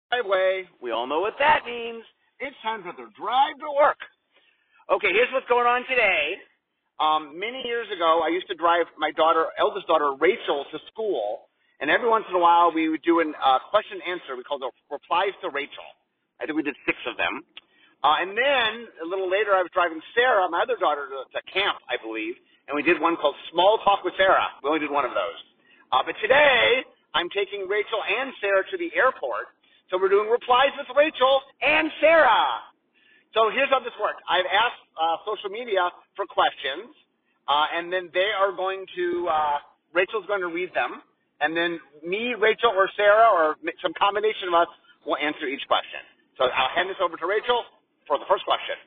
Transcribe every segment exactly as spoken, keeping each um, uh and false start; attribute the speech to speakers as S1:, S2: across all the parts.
S1: driveway. We all know what that means. It's time for the drive to work. Okay, here's what's going on today. Um, many years ago, I used to drive my daughter, eldest daughter, Rachel, to school, and every once in a while we would do a uh, question and answer. We called it Replies to Rachel. I think we did six of them. Uh, and then, a little later, I was driving Sarah, my other daughter, to, to camp, I believe, and we did one called Small Talk with Sarah. We only did one of those. Uh, but today, I'm taking Rachel and Sarah to the airport, so we're doing Replies with Rachel and Sarah. So here's how this works. I've asked uh, social media for questions, uh, and then they are going to, uh, Rachel's going to read them, and then me, Rachel, or Sarah, or some combination of us will answer each question. So I'll hand this over to Rachel for the first question.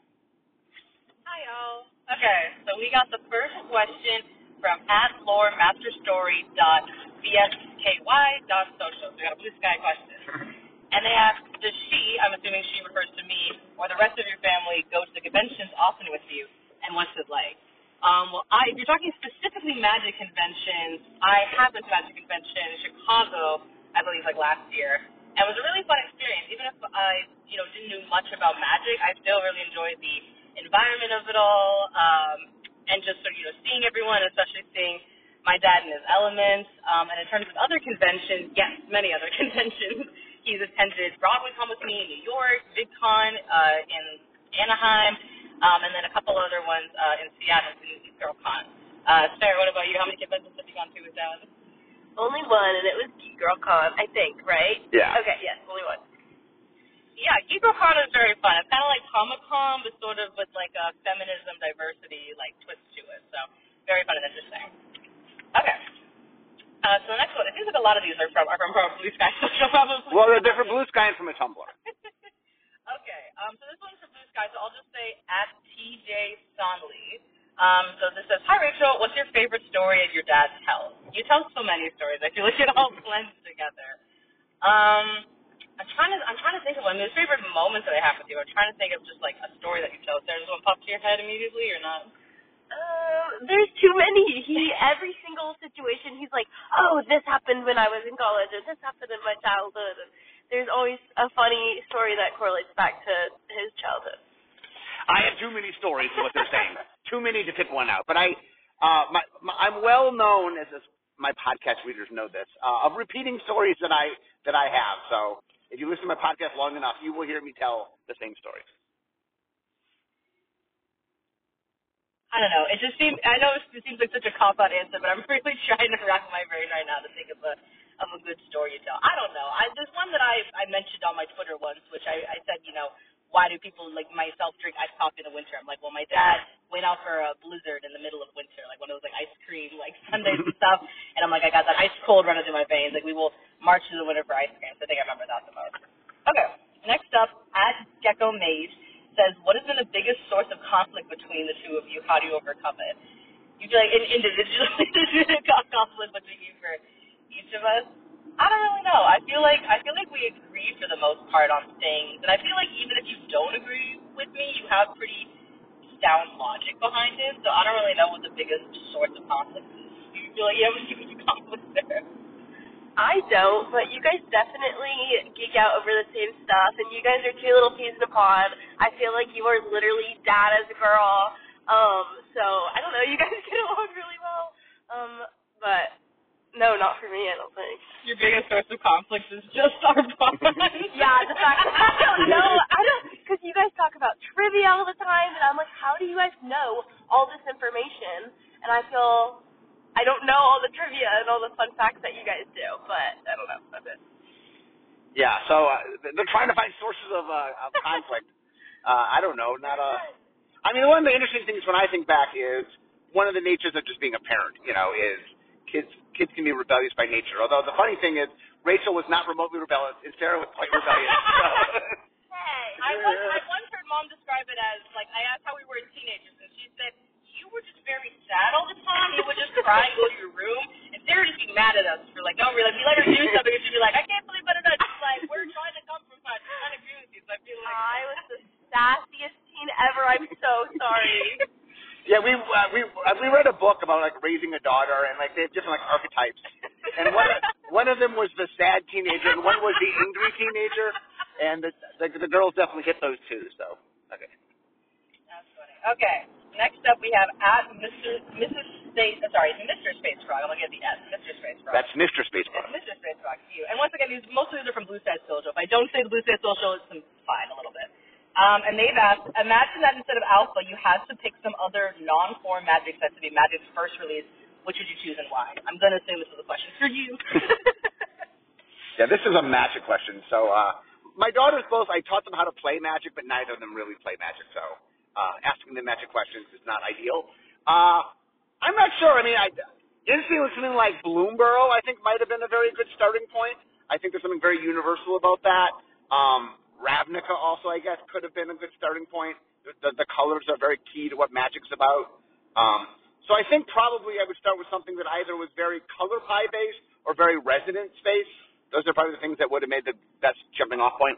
S2: Hi, y'all. Okay, so we got the first question from at loremasterstory dot b s k y dot social. So we got a blue sky question. And they ask, does she, I'm assuming she refers to me, or the rest of your family go to the conventions often with you, and what's it like? Um, well, I, if you're talking specifically magic conventions, I have been to magic convention in Chicago, I believe, like last year. And it was a really fun experience. Even if I, you know, didn't know much about magic, I still really enjoyed the environment of it all, um, and just sort of, you know, seeing everyone, especially seeing my dad in his elements. Um, and in terms of other conventions, yes, many other conventions. He's attended Broadway Con with me in New York, VidCon uh, in Anaheim, um, and then a couple other ones uh, in Seattle, Geek Girl Con. Uh, Sarah, what about you? How many conventions have you gone to with Dad?
S3: Only one, and it was Geek Girl Con, I think, right?
S1: Yeah.
S3: Okay, yes, only one.
S2: Yeah, Geek Girl Con is very fun. It's kind of like Comic Con, but sort of with like a feminism, diversity, like twist to it. So very fun and interesting. Okay. Uh, so the next one, it seems like a lot of these are from are from, from Blue Sky Social, probably.
S1: Well, they're different Blue Sky and from a Tumblr.
S2: Okay, um, so this one's from Blue Sky, so I'll just say at T J Sonley. Um, so this says, hi Rachel, what's your favorite story that your dad tells? You tell so many stories. I feel like it all blends together. Um, I'm trying to I'm trying to think of one. There's favorite moments that I have with you. I'm trying to think of just like a story that you tell. Does one pop to your head immediately or not?
S3: Uh, there's too many. He every single situation, he's like, oh, this happened when I was in college, or this happened in my childhood. And there's always a funny story that correlates back to his childhood.
S1: I have too many stories of what they're saying. Too many to pick one out. But I, uh, my, my, I'm well known, as this, my podcast readers know this, uh, of repeating stories that I that I have. So if you listen to my podcast long enough, you will hear me tell the same stories.
S2: I don't know. It just seems, I know it seems like such a cop-out answer, but I'm really trying to rack my brain right now to think of a of a good story to tell. I don't know. I, there's one that I I mentioned on my Twitter once, which I, I said, you know, why do people like myself drink iced coffee in the winter? I'm like, well, my dad went out for a blizzard in the middle of winter, like one of those like ice cream like sundaes and stuff, and I'm like, I got that ice cold running through my veins. Like, we will march through the winter for ice cream. So I think I remember that the most. Okay. Next up, at Gecko Mage says, what has been the biggest source of conflict between the two of you? How do you overcome it? You feel like in, individually there's been conflict between you for each of us? I don't really know. I feel like I feel like we agree for the most part on things, and I feel like even if you don't agree with me, you have pretty sound logic behind it. So I don't really know what the biggest source of conflict is. Do you feel like you have a conflict there?
S3: I don't, but you guys definitely geek out over the same stuff, and you guys are two little peas in a pod. I feel like you are literally dad as a girl. Um, so I don't know. You guys get along really well. Um, but. No, not for me, I don't think.
S2: Your biggest source of conflict is just our bond.
S3: Yeah, the fact that I don't know, I don't, because you guys talk about trivia all the time, and I'm like, how do you guys know all this information? And I feel, I don't know all the trivia and all the fun facts that you guys do, but I don't know, that's it.
S1: Yeah, so uh, they're trying to find sources of, uh, of conflict. uh, I don't know, not a, I mean, one of the interesting things when I think back is one of the natures of just being a parent, you know, is kids kids can be rebellious by nature. Although the funny thing is, Rachel was not remotely rebellious, and Sarah was quite rebellious. So.
S2: Hey, I once, I once heard Mom describe it as, like, I asked how we were as teenagers, and she said, you were just very sad all the time. You would just cry and go to your room, and Sarah would just be mad at us for, like, no, really, we let her do something, and she'd be like, I can't believe it. She's like, we're trying to compromise. We're trying to agree with you. So I feel like
S3: I was the sassiest teen ever. I'm so sorry.
S1: Yeah, we uh, we uh, we read a book about like raising a daughter, and like they have different like archetypes, and one of, one of them was was the sad teenager, and one was the angry teenager, and the, the, the girls definitely hit those two, so, okay.
S2: That's funny. Okay, next up we have at Mister Missus Space, uh, sorry, Mister Space Frog. I'm looking at the S, Mister Space Frog.
S1: That's Mister Space Frog.
S2: It's Mister Space Frog to you. And once again, these, most of these are from Blue Sky Social. If I don't say the Blue Sky Social, it's fine a little bit. Um, and they've asked, imagine that instead of Alpha, you had to pick some other non-form Magic set to be Magic's first release. Which would you choose and why? I'm going to assume this is a question for you.
S1: Yeah, this is a Magic question. So uh, my daughters both, I taught them how to play Magic, but neither of them really play Magic. So uh, asking them Magic questions is not ideal. Uh, I'm not sure. I mean, I, instantly something like Bloomborough, I think, might have been a very good starting point. I think there's something very universal about that. Um, Ravnica also, I guess, could have been a good starting point. The, the, the colors are very key to what Magic's about. Um, so I think probably I would start with something that either was very color pie based or very resonance based. Those are probably the things that would have made the best jumping off point.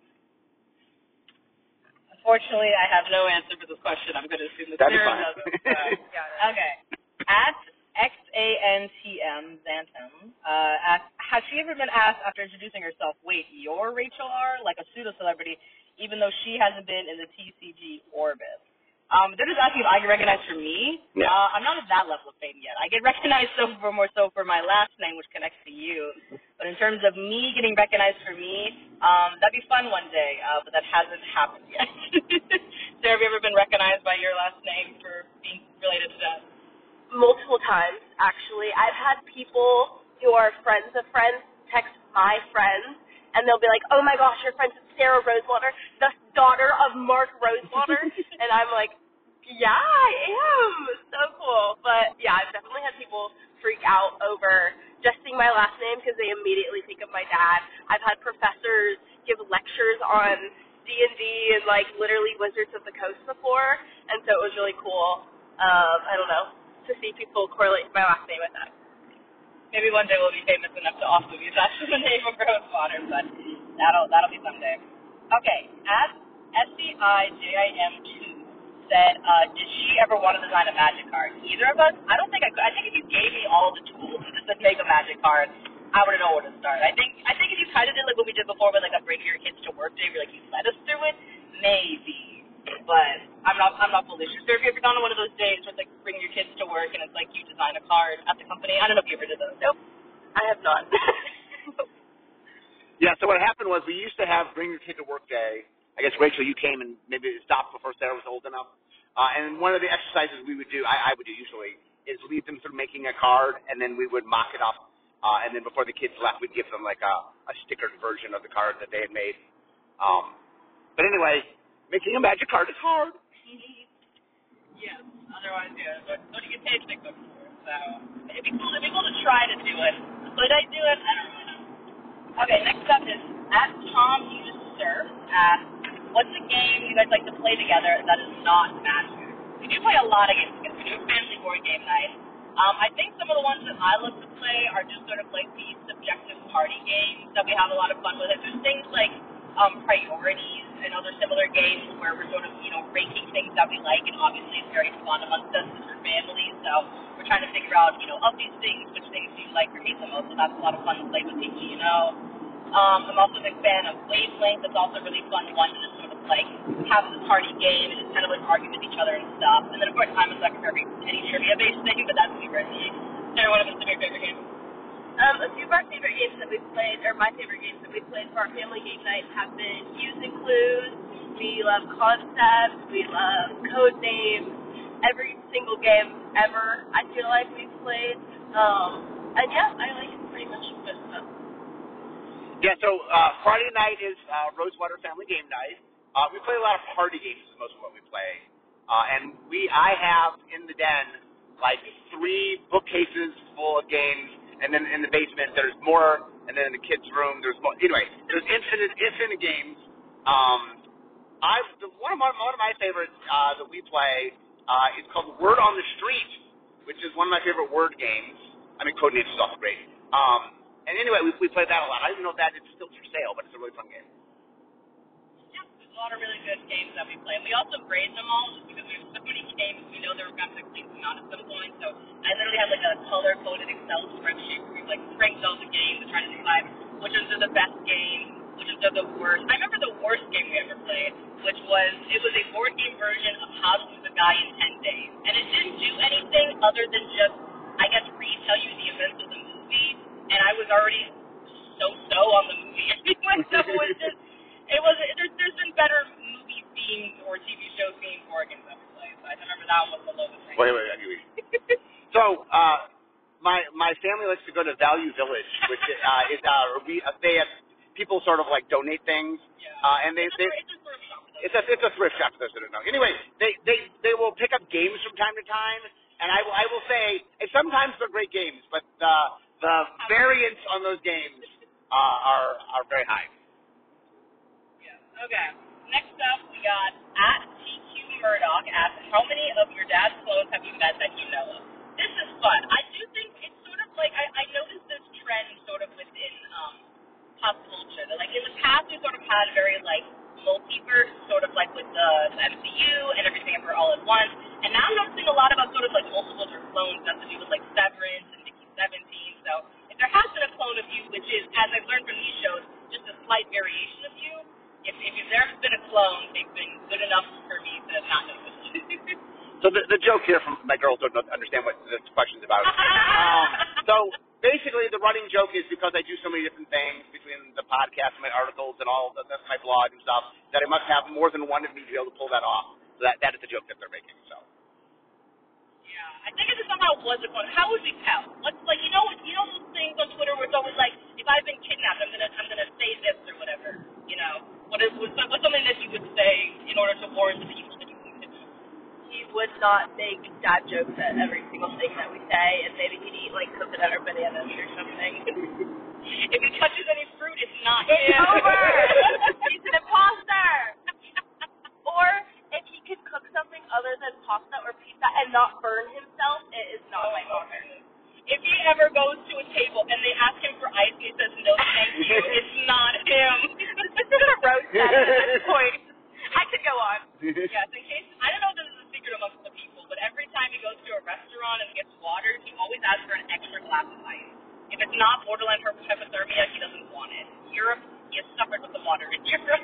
S2: Unfortunately, I have no answer for this question. I'm going to assume that
S1: That'd
S2: Sarah
S1: be fine.
S2: doesn't. Uh, okay. At X A N T M, Xantum, uh, asks, has she ever been asked after introducing herself, wait, you're Rachel R., like a pseudo-celebrity, even though she hasn't been in the T C G orbit? Um, they're just asking if I get recognized for me.
S1: Yeah.
S2: Uh, I'm not at that level of fame yet. I get recognized so for more so for my last name, which connects to you. But in terms of me getting recognized for me, um, that'd be fun one day, uh, but that hasn't happened yet. Sarah, have you ever been recognized by your last name for being related to that?
S3: Multiple times, actually. I've had people who are friends of friends text my friends, and they'll be like, oh my gosh, you're friends with Sarah Rosewater, the daughter of Mark Rosewater. And I'm like, yeah, I am. So cool. But yeah, I've definitely had people freak out over just seeing my last name because they immediately think of my dad. I've had professors give lectures on D and D and like literally Wizards of the Coast before, and so it was really cool. Um, I don't know, to see people correlate my last name with that.
S2: Maybe one day we'll be famous enough to also use that as the name of Rosewater, but that'll that'll be someday. Okay, at S C I J I M two said, uh, did she ever want to design a Magic card? Either of us? I don't think I could. I think if you gave me all the tools to just make a Magic card, I wouldn't know where to start. I think I think if you kind of did like what we did before with like a bring your kids to work day, where like you led us through it, maybe. But I'm not I'm not fully sure. So if you ever gone on one of those days where it's like bring your kids to work and it's like you design a card at the company, I don't know if you ever did those.
S3: Nope, I have not.
S1: Yeah, so what happened was we used to have Bring Your Kid to Work Day. I guess, Rachel, you came and maybe it stopped before Sarah was old enough. Uh, and one of the exercises we would do, I, I would do usually, is lead them through making a card, and then we would mock it up. Uh, and then before the kids left, we'd give them like a, a stickered version of the card that they had made. Um, but anyway, making a Magic card is hard.
S2: Yes, otherwise, yeah, what, what do you get paid to make them for? So it'd be cool, it'd be cool to try to do it. Could I do it? I don't really know. Okay, next up is at Tom Hughes Surf asks, what's a game you guys like to play together that is not Magic? We do play a lot of games together. We do a family board game night. Um, I think some of the ones that I love to play are just sort of like these subjective party games that we have a lot of fun with. It. There's things like um, priorities and other similar games where we're sort of, you know, ranking things that we like, and obviously it's very fun amongst us as a family. So we're trying to figure out, you know, of these things, which things do you like or hate the most. So that's a lot of fun to play with people, you know. Um, I'm also a big fan of Wavelength. It's also a really fun one to just sort of like have the party game and just kind of like argue with each other and stuff. And then of course I'm a sucker for every any trivia based thing, but that's me personally. Sarah, what are some of your favorite games?
S3: Um, a few of our favorite games that we've played, or my favorite games that we've played for our family game night have been Use and Clues. We love Concepts. We love Code Names. Every single game ever, I feel like we've played. Um, and yeah, I like pretty much most of them.
S1: Yeah, so uh, Friday night is uh, Rosewater Family Game Night. Uh, we play a lot of party games is most of what we play. Uh, and we, I have in the den like three bookcases full of games. And then in the basement, there's more, and then in the kids' room, there's more. Anyway, there's infinite, infinite games. Um, I've one of my one of my favorites uh, that we play uh, is called Word on the Street, which is one of my favorite word games. I mean, Codenames is also great. Um, and anyway, we we play that a lot. I don't even know if that is still for sale, but it's a really fun game.
S2: Yeah, a lot of really good games that we play. And we also grade them all just because we have so many games. We know they're going to clean them out at some point. So I literally have like a color-coded Excel spreadsheet where we like ranked all the games and trying to decide which ones are the best games, which ones are the worst. I remember the worst game we ever played, which was, it was a board game version of How to Lose a Guy in ten days. And it didn't do anything other than just, I guess, retell you the events of the movie. And I was already so-so on the movie anyway, so it was just, it was, there's, there's been better movie themed or T V show themed board games that we played. So I remember that one was the lowest rank.
S1: Wait, wait, anyway. So, uh, my my family likes to go to Value Village, which uh, is, uh, we, uh, they have, people sort of like donate things,
S2: Yeah.
S1: uh, and they,
S2: it's,
S1: they,
S2: a, it's a thrift shop.
S1: it's a, it's a thrift shop for those that don't know. Anyway, they, they, they will pick up games from time to time, and I will, I will say, and sometimes they're great games, but uh, the variance on those games uh, are are very high.
S2: Yeah. Okay. Next up, we got at T Q Murdoch asks, how many of your dad's clones have you met that you know of? This is fun. I do think it's sort of like, I, I noticed this trend sort of within um, pop culture. That, like, in the past, we sort of had very, like, multiverse, sort of like with the, the M C U and everything ever all at once. And now I'm noticing a lot of us sort of like multiples or clones that have to do with, like, Severance and Mickey seventeen. So if there has been a clone of you, which is, as I've learned from these shows, just a slight variation of you, if, if you've never been a clone, they've been good enough for me to not notice.
S1: So the, the joke here from my girls don't understand what this question's about. um, so basically, the running joke is because I do so many different things between the podcast and my articles and all, that's my blog and stuff, that I must have more than one of me to be able to pull that off. So that that is the joke that they're making. So.
S2: Yeah, I think if it somehow was a clone, how would we tell? Let's like you know you know those things on Twitter where it's always like, if I've been kidnapped, I'm gonna I'm gonna say this or whatever. You know, what is what's, what's something that you would say in order to warn the people that you can kidnap?
S3: He would not make dad jokes at every single thing that we say, and maybe he'd eat like coconut or bananas or something.
S2: If he touches any fruit, it's not
S3: It's
S2: him.
S3: over. He's an imposter. Or if he could cook something other than pasta or pizza and not burn himself, it is not my father.
S2: If he ever goes to a table and they ask him for ice and he says no thank you, it's not him.
S3: This is gonna roast that at this point. I could go on.
S2: Yes, in case, I don't know if this is a secret amongst the people, but every time he goes to a restaurant and gets water, he always asks for an extra glass of ice. If it's not borderline hypothermia, he doesn't want it. Europe, he has suffered with the water in Europe.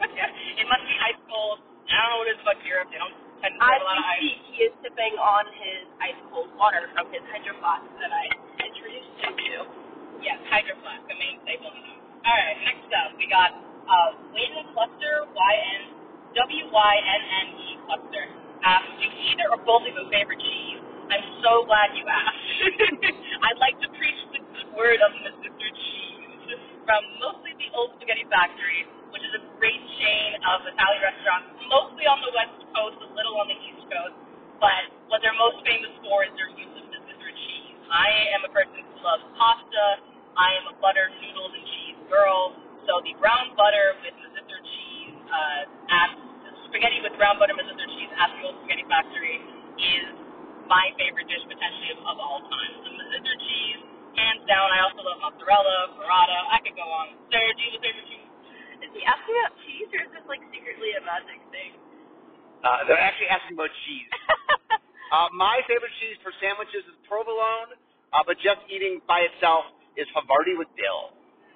S2: It must be ice cold. I don't know what it is about Europe. They don't tend to have a lot of ice.
S3: As we speak, he is sipping on his ice cold water from his hydro flask that I introduced him to.
S2: Yes, hydro flask, a mainstay one of them. All right, next up, we got uh, Win Cluster Y N W Y N N E Cluster. Um, do either or both of your favorite cheese? I'm so glad you asked. I'd like to preach the good word of Mister Cheese from mostly the Old Spaghetti Factory, which is a great chain of Italian restaurants, mostly on the West Coast, a little on the East Coast, but what they're most famous for is their use of Mister Cheese. I am a person who loves pasta. I am a butter, noodles, and cheese girl, so the brown butter with Mister Cheese, uh, at spaghetti with brown butter, Mister Cheese at the Old Spaghetti Factory is my favorite dish potentially of, of all time. So Mister Cheese, hands down. I also love mozzarella, burrata. I could go on. Sarah, do you have a favorite cheese?
S3: Is he asking about cheese, or is this like secretly a magic thing?
S1: Uh, they're actually asking about cheese. uh, my favorite cheese for sandwiches is provolone, uh, but just eating by itself is Havarti with dill.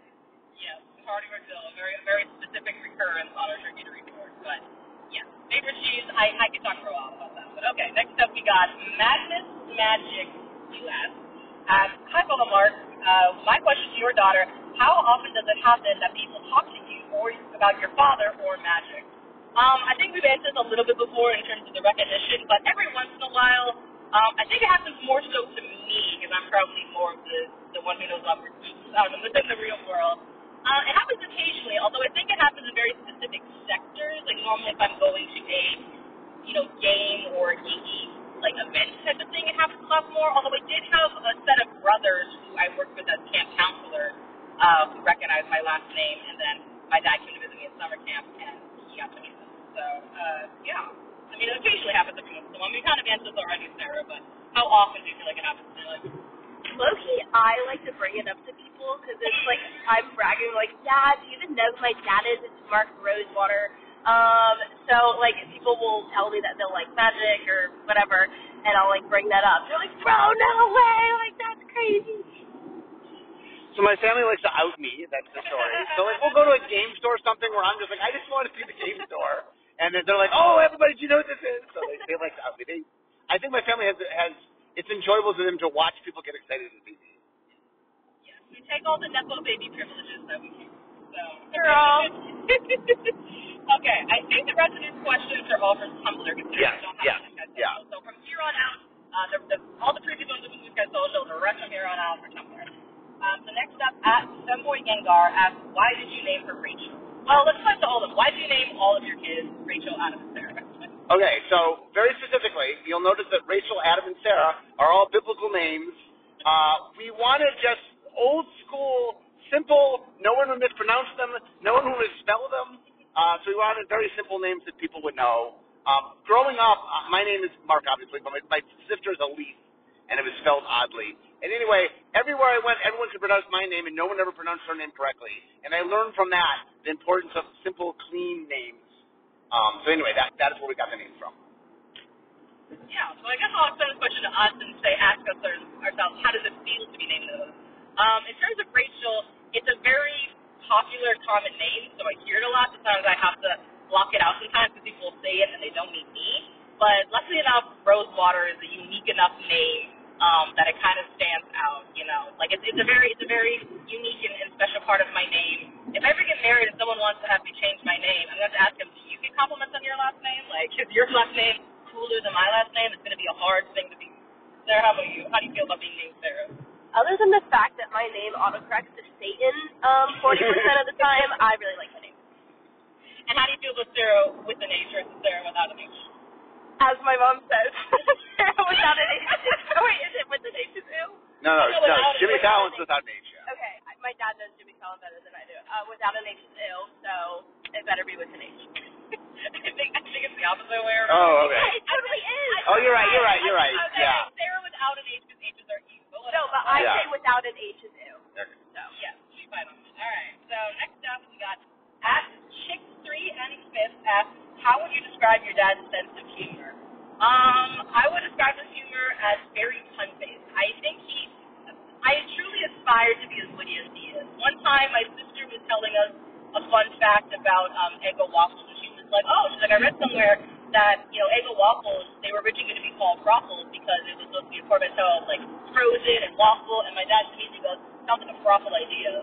S2: Yes, Havarti with dill. A very, very specific recurrence on our charcuterie board. But, yes, favorite cheese, I, I could talk for a while about that. But, okay, next up we got Magnus Magic U S. Um, hi, Paula Mark. Uh, my question to your daughter, how often does it happen that people talk to you or about your father or magic? Um, I think we've answered this a little bit before in terms of the recognition, but every once in a while, um, I think it happens more so to me, because I'm probably more of the, the one who knows awkward geeks um, within the real world. Uh, it happens occasionally, although I think it happens in very specific sectors. Like normally if I'm going to a, you know, game or geeky, like, event type of thing, it happens a lot more. Although I did have a set of brothers who I worked with as camp counselor uh, who recognized my last name, and then my dad came to visit me at summer camp, and he got to meet them. So, uh, yeah. I mean, it occasionally happens every once in a while. We kind of answered this already, Sarah, but how often do you feel like it happens in your life?
S3: Low-key, I like to bring it up to people because it's like I'm bragging, like, yeah, do you even know who my dad is? It's Mark Rosewater. Um, so, like, people will tell me that they'll like magic or whatever, and I'll, like, bring that up. They're like, bro, no way, like, that's crazy.
S1: So my family likes to out me. That's the story. So, like, we'll go to a game store or something where I'm just like, I just want to see the game store. And then they're like, oh, everybody, do you know what this is? So they, they like to out me. They, I think my family has, has, it's enjoyable to them to watch people get excited to see me.
S2: Yes, we take all the Nepo baby privileges that we can. So.
S3: Girl.
S2: Okay, I think the rest of these questions are all from Tumblr.
S1: Yes, yes, yeah.
S2: So from here on out, uh, the, the, all the previous ones are from Blue Sky Social. The rest from here on out for Tumblr. Um, so next up, at Femboy Gengar asks, why did you name her Rachel? Well, let's talk to all of them. Why did you name all of your kids Rachel, Adam, and Sarah?
S1: Okay, so very specifically, you'll notice that Rachel, Adam, and Sarah are all biblical names. Uh, we wanted just old school, simple, no one would mispronounce them, no one would misspell them. Uh, so we wanted very simple names that people would know. Um, growing up, uh, my name is Mark, obviously, but my, my sister is Elise, and it was spelled oddly. And anyway, everywhere I went, everyone could pronounce my name, and no one ever pronounced her name correctly. And I learned from that the importance of simple, clean names. Um, so anyway, that that is where we got the name from.
S2: Yeah, so I guess I'll send this question to us and say, ask us ourselves, how does it feel to be named those? Um, in terms of Rachel, it's a very popular, common name, so I hear it a lot. Sometimes I have to block it out sometimes because people will say it and they don't mean me. But luckily enough, Rosewater is a unique enough name um, that it kind of stands out, you know. Like, it's, it's a very it's a very unique and, and special part of my name. If I ever get married and someone wants to have me change my name, I'm going to ask them, do you get compliments on your last name? Like, is your last name cooler than my last name? It's going to be a hard thing to be. Sarah, how about you? How do you feel about being named Sarah?
S3: Other than the fact that my name autocorrects to Satan um, forty percent of the time, I really like the name.
S2: And how do you feel about Sarah with an H versus Sarah without an H?
S3: As my mom says, Sarah without an H. Oh, wait, is it with an H is ew?
S1: No, no,
S2: No,
S1: no,
S2: without-
S1: Jimmy
S2: without
S1: Fallon's
S2: an H.
S1: without an H, yeah.
S3: Okay, I- my dad knows Jimmy Fallon better than I do. Uh, without an H is ew, so it better be with an H.
S2: I think I think it's the opposite way around.
S1: Oh, okay.
S3: Yeah, it totally is.
S1: Oh, you're right, you're right, you're right,
S2: Okay,
S1: yeah.
S2: Sarah without an H because H's are E. But
S3: No, but I
S1: Yeah.
S3: say without an H is ew.
S2: So, yeah, she's fine on that. All right, so next up we got at Chick three ninety-fifth asks, how would you describe your dad's sense of humor? Um, I would describe his humor as very pun-based. I think he, I truly aspire to be as witty as he is. One time my sister was telling us a fun fact about um, Eggo waffles, and she was like, oh, she's like, I read somewhere that, you know, Eggo waffles, they were originally going to be called Froffles because it was supposed to be a portmanteau of, like, frozen and waffle, and my dad immediately goes, sounds like a Froffle idea.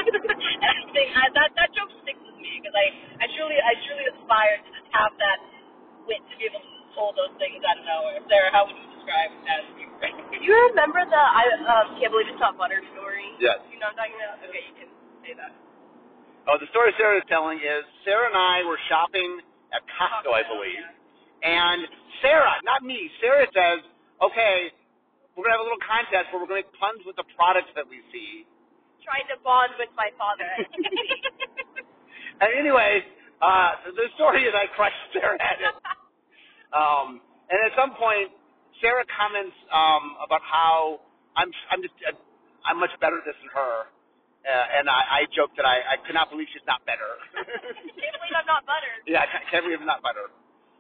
S2: And I think I, that, that joke sticks with me because I, I truly, I truly aspire to just have that wit to be able to pull those things out of nowhere. Sarah, how would you describe as humor?
S3: Do you remember the I um, can't believe it's not butter story?
S1: Yes.
S3: You know what I'm talking about? Okay, you can say that.
S1: Oh, the story Sarah is telling is Sarah and I were shopping at Costco, I believe. And Sarah, not me, Sarah says, okay, we're going to have a little contest where we're going to make puns with the products that we see.
S3: Trying to bond with my father.
S1: And anyway, uh, the story is I crushed Sarah at it. Um, and at some point, Sarah comments um, about how I'm I'm just uh, I'm much better at this than her, uh, and I, I joke that I, I could not believe she's not better.
S3: Can't believe I'm not butter.
S1: Yeah, I can't believe I'm not better.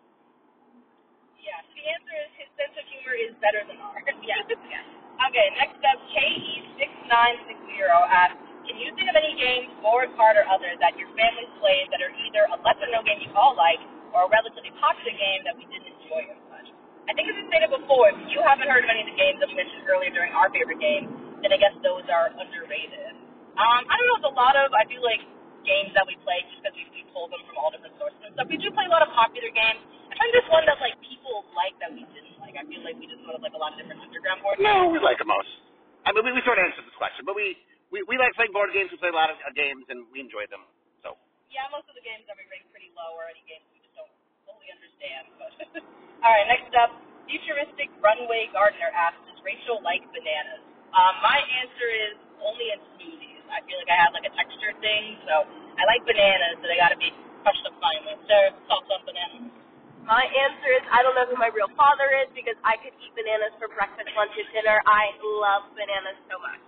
S2: Yes, the answer is his sense of humor is better than ours.
S3: Yes, yes.
S2: Okay, next up, K E six nine six zero asks, can you think of any games, board, card, or other, that your family plays that are either a lesser-known game you all like or a relatively popular game that we didn't enjoy as much? I think as I stated before, if you haven't heard of any of the games that we mentioned earlier during our favorite game, then I guess those are underrated. Um, I don't know, it's a lot of, I feel like, games that we play just because we, we pull them from all different sources and stuff. We do play a lot of popular games. I find this one that, like, people like that we didn't like. I feel like we just sort of like a lot of different underground board games.
S1: No, we like them most. I mean, we, we sort of answered this question, but we, we, we like playing board games. We play a lot of uh, games, and we enjoy them. So.
S2: Yeah, most of the games that we rate pretty low are any games we just don't fully understand. But all right, next up, Futuristic Runway Gardener asks, does Rachel like bananas? Um, my answer is only in smoothies. I feel like I have like a texture thing, so I like bananas, but they got to be crushed up finely. Sarah, thoughts on bananas?
S3: My answer is I don't know who my real father is because I could eat bananas for breakfast, lunch, and dinner. I love bananas so much.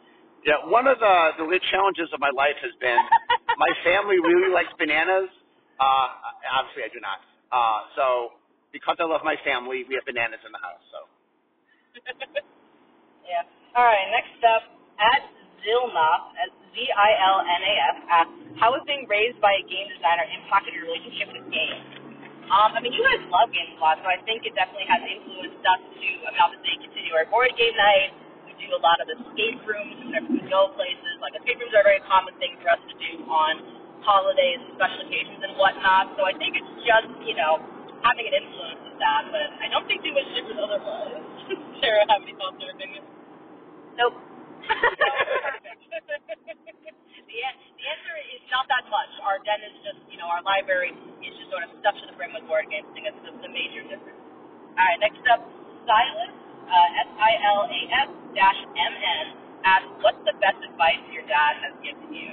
S1: Yeah, one of the, the great challenges of my life has been my family really likes bananas, Uh, obviously, I do not. Uh, so, because I love my family, we have bananas in the house. So.
S2: Yeah. All right. Next up, at Zilnaf, at Z I L N A F, asks, how has being raised by a game designer impacted your relationship with games? Um, I mean, you guys love games a lot, so I think it definitely has influenced us to, I mean, obviously continue our board game night. We do a lot of escape rooms whenever we go places. Like, escape rooms are a very common thing for us to do on holidays and special occasions and whatnot. So I think it's just, you know, having an influence with that. But I don't think too much different otherwise. Sarah, have any thoughts or opinions?
S3: Nope.
S2: Perfect. the, the answer is not that much. Our den is just, you know, our library is just sort of stuffed to the brim with board games. I think that's the, the major difference. All right, next up, Silas, uh, S I L A S dash M N, asks, what's the best advice your dad has given you?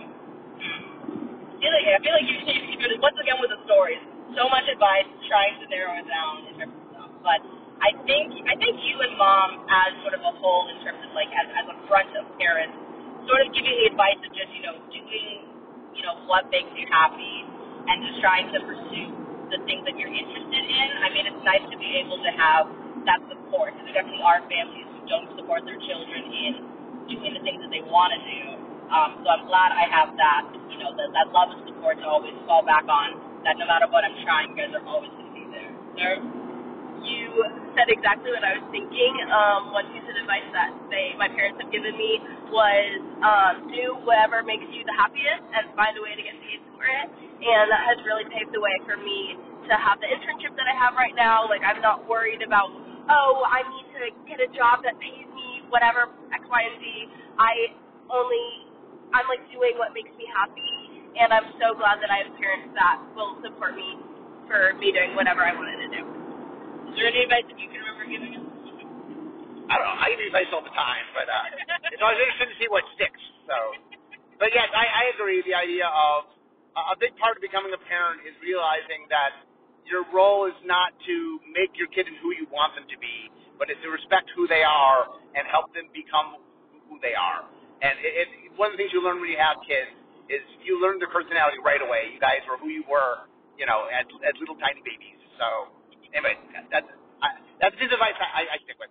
S2: I feel like, I feel like you, you, you once again with the stories, so much advice, trying to narrow it down in terms of stuff. But I think I think you and Mom, as sort of a whole, in terms of like as, as a front of parents, sort of giving the advice of just, you know, doing, you know, what makes you happy and just trying to pursue the things that you're interested in. I mean, it's nice to be able to have that support, because there definitely are families who don't support their children in doing the things that they want to do. Um, so I'm glad I have that, you know, that, that love and support to always fall back on, that no matter what I'm trying, you guys are always going to be there. Sarah?
S3: You said exactly what I was thinking. Um, one piece of advice that they, my parents have given me was um, do whatever makes you the happiest and find a way to get paid for it. And that has really paved the way for me to have the internship that I have right now. Like, I'm not worried about, oh, I need to get a job that pays me whatever, X, Y, and Z. I only, I'm like doing what makes me happy. And I'm so glad that I have parents that will support me for me doing whatever I wanted to do.
S2: Is there any advice that you can remember giving us?
S1: I don't know. I give advice all the time, but uh, it's always interesting to see what sticks. So, but yes, I, I agree. The idea of uh, a big part of becoming a parent is realizing that your role is not to make your kid into who you want them to be, but it's to respect who they are and help them become who they are. And it, it, one of the things you learn when you have kids is you learn their personality right away. You guys were who you were, you know, as, as little tiny babies. So, anyway, that's I, that's his advice I, I stick with.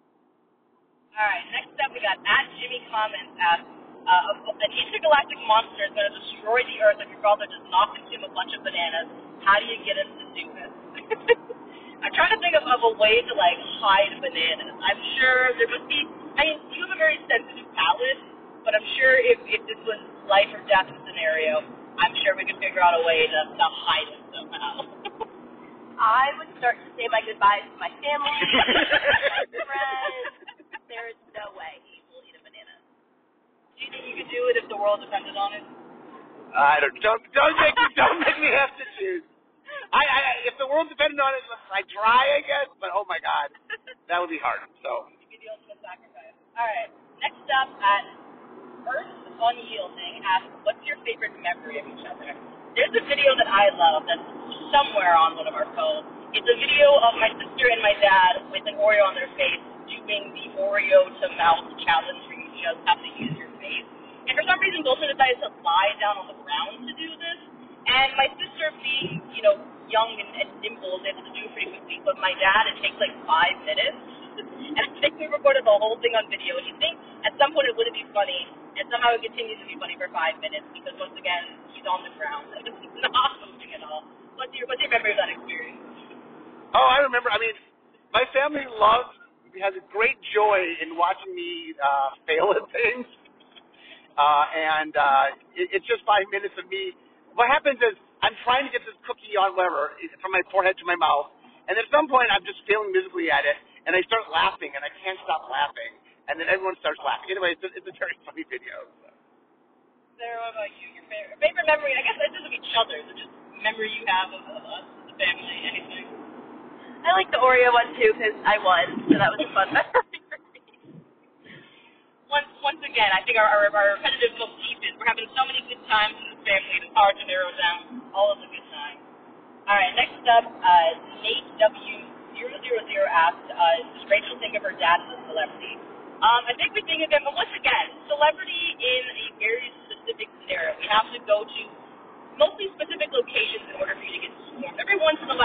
S2: All right, next up we got at Jimmy Comments asks, uh, an intergalactic monster is going to destroy the Earth if your brother does not consume a bunch of bananas. How do you get him to do this? I'm trying to think of, of a way to, like, hide bananas. I'm sure there must be, I mean, you have a very sensitive palate, but I'm sure if, if this was life or death scenario, I'm sure we could figure out a way to, to hide it somehow.
S3: I would start to say my goodbyes to my family, my friends. There is no way he will eat a banana.
S2: Do you think you could do it if the world depended on it?
S1: I don't don't don't make me don't make me have to choose. I, I if the world depended on it, I'd try, I guess. But oh my God, that would be hard. So
S2: you'd be the ultimate sacrifice. All right. Next up, at Earth Unyielding asks, "What's your favorite memory of each other?" There's a video that I love that's somewhere on one of our phones. It's a video of my sister and my dad with an Oreo on their face doing the Oreo to mouth challenge where you just have to use your face. And for some reason, both of them decided to lie down on the ground to do this. And my sister, being, you know, young and, and nimble, is able to do it pretty quickly. But my dad, it takes like five minutes. And I think we recorded the whole thing on video. And you think at some point it wouldn't be funny. And somehow it continues to be funny for five minutes because, once again, he's on the ground and it's not moving at all. What's your, what's your memory of that experience?
S1: Oh, I remember. I mean, my family loves, has a great joy in watching me uh, fail at things. Uh, and uh, it, it's just five minutes of me. What happens is I'm trying to get this cookie on whatever, from my forehead to my mouth. And at some point I'm just failing miserably at it. And I start laughing, and I can't stop laughing. And then everyone starts laughing. Anyway, it's a, it's a very funny video. So.
S2: Sarah, what about you? Your favorite, favorite memory, I guess that's just of each other. So just memory you have of, of us, the family, anything.
S3: I like the Oreo one, too, because I won, so that was a fun memory for me.
S2: Once, once again, I think our, our, our repetitive motif is we're having so many good times in the family, it's hard to narrow down all of the good times. All right, next up, uh, Nate W zero zero zero asked, uh, does Rachel think of her dad as a celebrity? Um, I think we think of him, but once again, celebrity in a very specific scenario. We have to go to mostly specific locations in order for you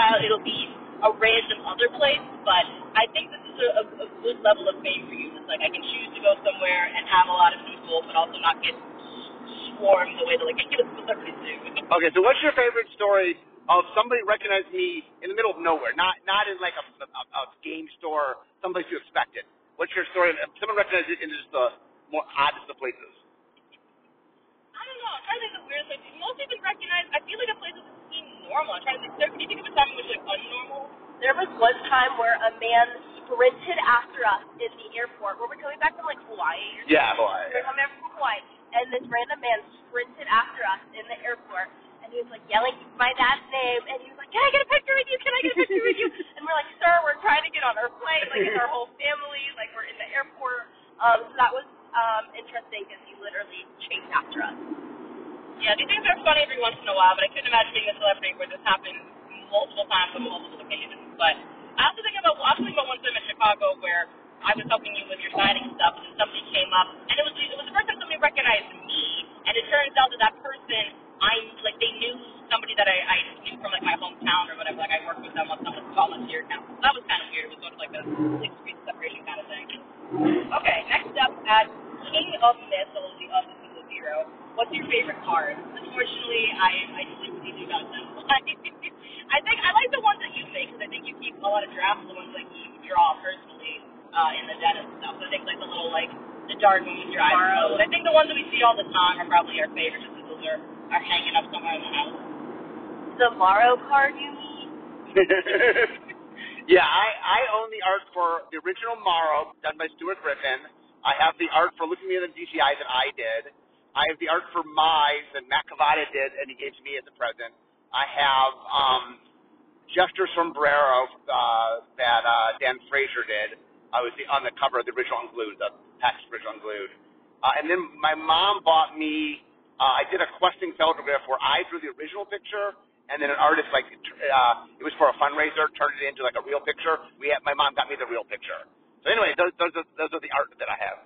S2: while it'll be a random other place, but I think this is a, a, a good level of fame for you. It's like I can choose to go somewhere and have a lot of people, but also not get swarmed the way that like I get celebrities do.
S1: Okay, so what's your favorite story of somebody recognized me in the middle of nowhere, not not in like a, a, a game store, someplace you expected? What's your story? If someone recognized it in just the more oddest of places.
S2: I don't know. I'm trying to think of the weirdest places. Most people recognize. I feel like a place that seems normal. I'm trying to think. Can you think of a time which was like unnormal?
S3: There was one time where a man sprinted after us in the airport. Were we coming back from like Hawaii? Or
S1: Yeah, Hawaii.
S3: We were coming back from Hawaii, and this random man sprinted after us in the airport, and he was like yelling my dad's name, and he was like, "Can I get a picture with you? Can I get a picture with you?" And we're like, "Sir, we're trying to get on our flight. Like it's our whole family. Like we're in the airport." Um, so that was um interesting because he literally chased after us.
S2: Yeah, these things are funny every once in a while, but I couldn't imagine being a celebrity where this happened multiple times on multiple occasions. But I also think about, I also think about one time in Chicago where I was helping you with your signing stuff, and somebody came up, and it was it was the first time somebody recognized me, and it turns out that that person, I like they knew somebody that I, I knew from like my hometown or whatever. Like I worked with them on some volunteer account. So that was kind of weird. It was sort of like a six degree separation kind of thing. Okay, next up at King of Myths, so the of the single zero. What's your favorite card? Unfortunately, I I simply do not know. I think I like the ones that you make because I think you keep a lot of drafts of the ones that you draw personally uh, in the den and stuff. So I think like the little like the dark women's drive. So I think the ones that we see all the time are probably our favorites just because those are, are hanging up somewhere in the house.
S3: The Morrow card, you mean?
S1: Yeah, I, I own the art for the original Morrow done by Stuart Griffin. I have the art for Looking Me in the D C I that I did. I have the art for Mize that Matt Cavada did, and he gave to me as a present. I have um, Jester Sombrero uh, that uh, Dan Fraser did. I was the, on the cover of the original Unglued, the packaged original Unglued. Uh, and then my mom bought me, uh, I did a questing photograph where I drew the original picture, and then an artist, like, uh, it was for a fundraiser, turned it into like a real picture. We had, my mom got me the real picture. So anyway, those, those, are, those are the art that I have.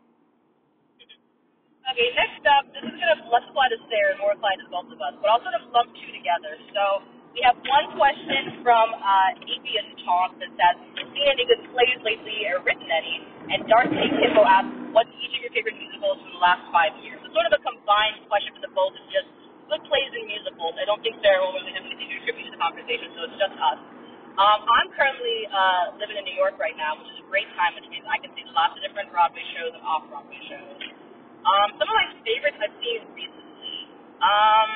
S2: Okay, next up, this is going to less apply to Sarah and more apply to both of us, but I'll sort of lump two together. So we have one question from uh, Atheist Talk that says, seen any good plays lately or written any? And Darcy Kimbo asks, what's each of your favorite musicals from the last five years? It's sort of a combined question for the both. It's just good plays and musicals. I don't think Sarah will really have anything to contribute to the conversation, so it's just us. Um, I'm currently uh, living in New York right now, which is a great time, which means I can see lots of different Broadway shows and off-Broadway shows. Um, some of my favorites I've seen recently, um,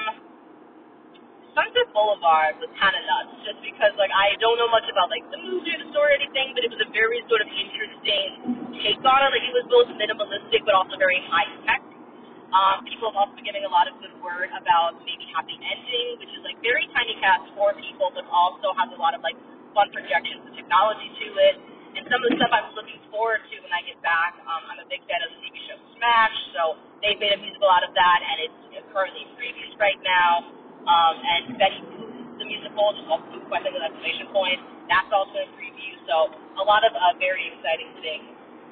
S2: Sunset Boulevard was kind of nuts, just because, like, I don't know much about, like, the movie or the story or anything, but it was a very sort of interesting take on it. Like, it was both minimalistic but also very high-tech. Um, people have also been giving a lot of good word about maybe Happy Ending, which is, like, very tiny cast, four people, but also has a lot of, like, fun projections and technology to it. And some of the stuff I'm looking forward to when I get back, um, I'm a big fan of the T V show Smash, so they've made a musical out of that, and it's currently in previews right now. Um, and Betty Boop, the musical, just called Boop, I think with exclamation point, that's also in preview, so a lot of uh, very exciting things.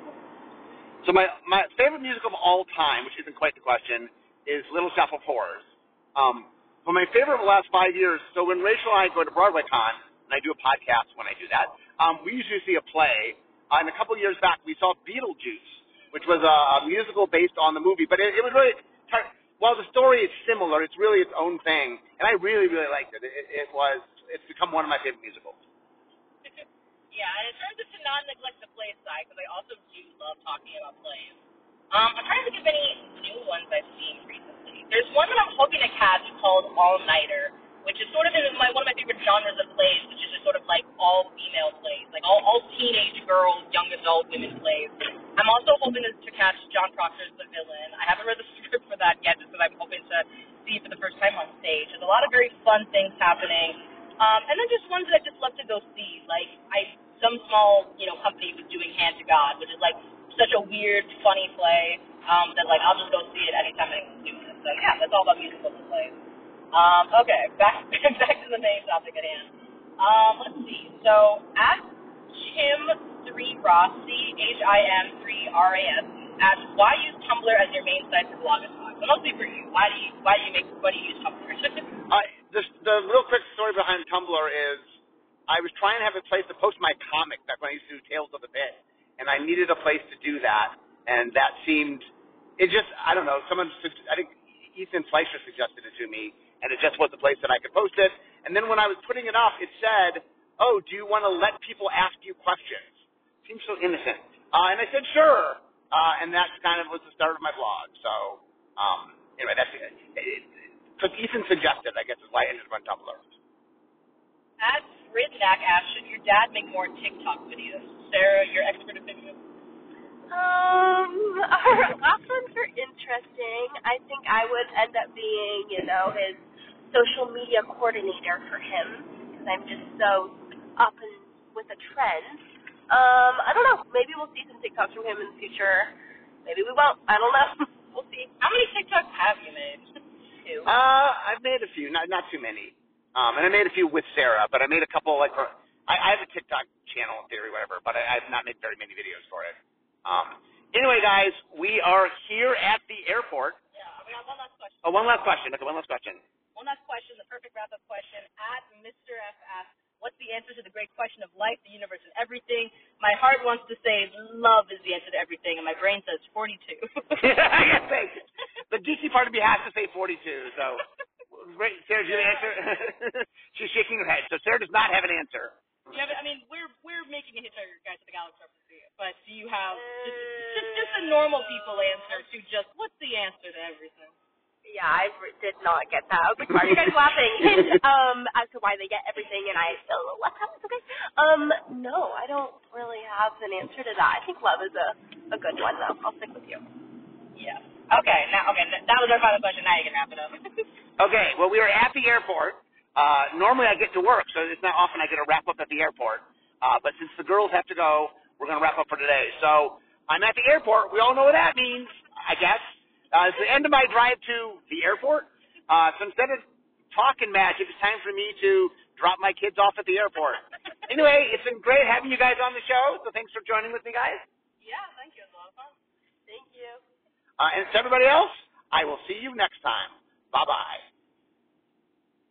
S1: So my, my favorite musical of all time, which isn't quite the question, is Little Shop of Horrors. Um, but my favorite of the last five years, so when Rachel and I go to BroadwayCon, and I do a podcast when I do that, um, we usually see a play. Uh, and a couple years back, we saw Beetlejuice, which was a, a musical based on the movie. But it, it was really, while the story is similar, it's really its own thing. And I really, really liked it. It, it was, it's become one of my favorite musicals.
S2: Yeah, and in terms of to not neglect the play side, because I also do love talking about plays. Um, I'm trying to think of any new ones I've seen recently. There's one that I'm hoping to catch called All Nighter, which is sort of in my, one of my favorite genres of plays, which is just sort of like all female plays, like all, all teenage girls, young adult women plays. I'm also hoping to, to catch John Proctor's The Villain. I haven't read the script for that yet, just because I'm hoping to see it for the first time on stage. There's a lot of very fun things happening, um, and then just ones that I just love to go see. Like I, some small, you know, company was doing Hand to God, which is like such a weird, funny play um, that like I'll just go see it anytime anyone's doing it. So yeah, that's all about musicals and plays. Um, okay, back back to the main topic at hand. Um, let's see. So at Chim three Rossi, H I M three R A S, asks why use Tumblr as your main site for blogging? So mostly for you. Why do you why do you make why do you use Tumblr?
S1: uh, the, the real quick story behind Tumblr is I was trying to have a place to post my comic back when I used to do Tales of the Pit, and I needed a place to do that, and that seemed, it just, I don't know, someone, I think Ethan Fleischer suggested it to me, and it just was the place that I could post it. And then when I was putting it up, it said, oh, do you want to let people ask you questions? Seems so innocent. Uh, and I said, sure. Uh, and that kind of was the start of my blog. So, um, anyway, that's it. So Ethan suggested, I guess, is why I ended up on Tumblr.
S2: At Ridnack asked, should your dad make more TikTok videos? Sarah, your expert opinion?
S3: Um, our last ones are interesting. I think I would end up being, you know, his social media coordinator for him, because I'm just so up and with the trend. Um, I don't know. Maybe we'll see some TikToks from him in the future. Maybe we won't. I don't know. We'll see.
S2: How many TikToks have you made?
S3: Two.
S1: Uh, I've made a few, not not too many. Um, and I made a few with Sarah, but I made a couple, like, for, I, I have a TikTok channel in theory, whatever, but I, I've not made very many videos for it. Um, anyway, guys, we are here at the airport.
S2: Yeah, we got one last question.
S1: Oh, one last question. Okay, one last question.
S2: One last question, the perfect wrap-up question. At Mister F asks, what's the answer to the great question of life, the universe, and everything? My heart wants to say love is the answer to everything, and my brain says forty-two.
S1: I gotta say, the geeky part of me has to say forty-two, so. Great. Sarah, do you have an answer? She's shaking her head. So Sarah does not have an answer.
S2: Yeah, but I mean, we're we're making a Hitchhiker Guide to the Galaxy reference, but do you have just, just just a normal people answer to just what's the answer to everything?
S3: Yeah, I did not get that. I was like, why are you guys laughing? um, as to why they get everything, and I still left out. It's okay. Um, no, I don't really have an answer to that. I think love is a a good one, though. I'll stick with you.
S2: Yeah. Okay. Now, okay, that was our final question. Now you can wrap it up.
S1: Okay. Well, we are at the airport. Uh, normally I get to work, so it's not often I get to wrap up at the airport. Uh, but since the girls have to go, we're going to wrap up for today. So I'm at the airport. We all know what that means, I guess. Uh, it's the end of my drive to the airport. Uh, so instead of talking magic, it's time for me to drop my kids off at the airport. Anyway, it's been great having you guys on the show, so thanks for joining with me, guys.
S2: Yeah, thank you. It was a lot of fun.
S3: Thank you.
S1: Uh, and to everybody else, I will see you next time. Bye-bye.